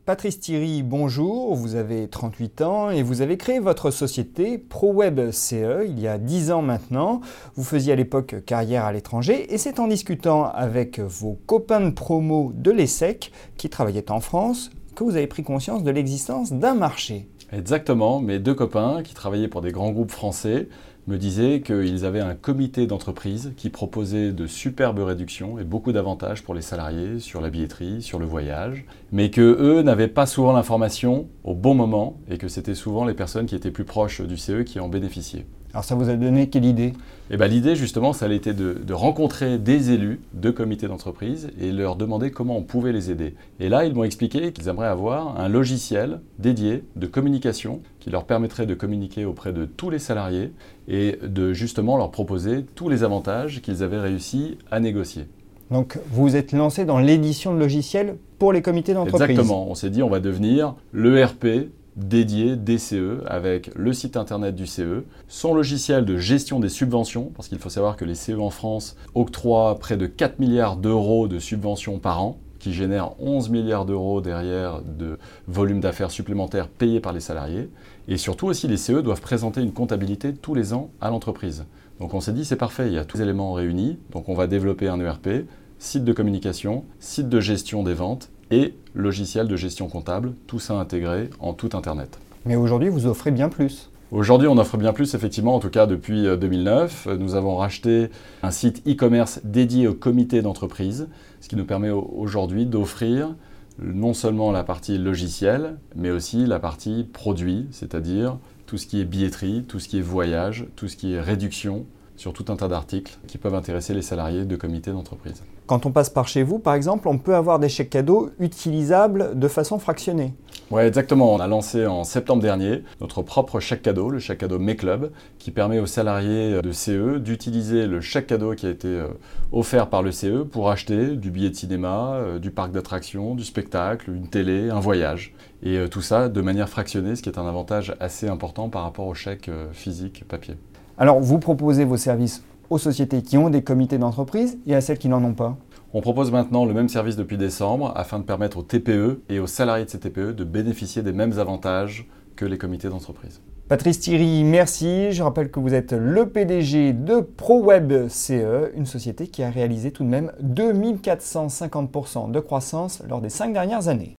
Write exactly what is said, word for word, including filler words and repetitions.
Patrice Thierry, bonjour, vous avez trente-huit ans et vous avez créé votre société ProWeb C E il y a dix ans maintenant. Vous faisiez à l'époque carrière à l'étranger et c'est en discutant avec vos copains de promo de l'ESSEC qui travaillaient en France que vous avez pris conscience de l'existence d'un marché. Exactement, mes deux copains qui travaillaient pour des grands groupes français me disaient qu'ils avaient un comité d'entreprise qui proposait de superbes réductions et beaucoup d'avantages pour les salariés sur la billetterie, sur le voyage, mais qu'eux n'avaient pas souvent l'information au bon moment et que c'était souvent les personnes qui étaient plus proches du C E qui en bénéficiaient. Alors ça vous a donné quelle idée ? Eh ben, l'idée justement, ça a été de, de rencontrer des élus de comités d'entreprise et leur demander comment on pouvait les aider. Et là, ils m'ont expliqué qu'ils aimeraient avoir un logiciel dédié de communication qui leur permettrait de communiquer auprès de tous les salariés et de justement leur proposer tous les avantages qu'ils avaient réussi à négocier. Donc vous vous êtes lancé dans l'édition de logiciels pour les comités d'entreprise. Exactement, on s'est dit on va devenir l'E R P dédié des C E avec le site internet du C E, son logiciel de gestion des subventions, parce qu'il faut savoir que les C E en France octroient près de quatre milliards d'euros de subventions par an, qui génèrent onze milliards d'euros derrière de volume d'affaires supplémentaires payés par les salariés. Et surtout aussi, les C E doivent présenter une comptabilité tous les ans à l'entreprise. Donc on s'est dit c'est parfait, il y a tous les éléments réunis, donc on va développer un E R P, site de communication, site de gestion des ventes, et logiciel de gestion comptable, tout ça intégré en tout Internet. Mais aujourd'hui, vous offrez bien plus. Aujourd'hui, on offre bien plus, effectivement, en tout cas depuis deux mille neuf. Nous avons racheté un site e-commerce dédié au comité d'entreprise, ce qui nous permet aujourd'hui d'offrir non seulement la partie logiciel, mais aussi la partie produit, c'est-à-dire tout ce qui est billetterie, tout ce qui est voyage, tout ce qui est réduction, sur tout un tas d'articles qui peuvent intéresser les salariés de comités d'entreprise. Quand on passe par chez vous, par exemple, on peut avoir des chèques cadeaux utilisables de façon fractionnée. Oui, exactement. On a lancé en septembre dernier notre propre chèque cadeau, le chèque cadeau MeClub, qui permet aux salariés de C E d'utiliser le chèque cadeau qui a été offert par le C E pour acheter du billet de cinéma, du parc d'attractions, du spectacle, une télé, un voyage. Et tout ça de manière fractionnée, ce qui est un avantage assez important par rapport au chèque physique papier. Alors, vous proposez vos services aux sociétés qui ont des comités d'entreprise et à celles qui n'en ont pas. On propose maintenant le même service depuis décembre afin de permettre aux T P E et aux salariés de ces T P E de bénéficier des mêmes avantages que les comités d'entreprise. Patrice Thierry, merci. Je rappelle que vous êtes le P D G de ProWeb C E, une société qui a réalisé tout de même deux mille quatre cent cinquante pour cent de croissance lors des cinq dernières années.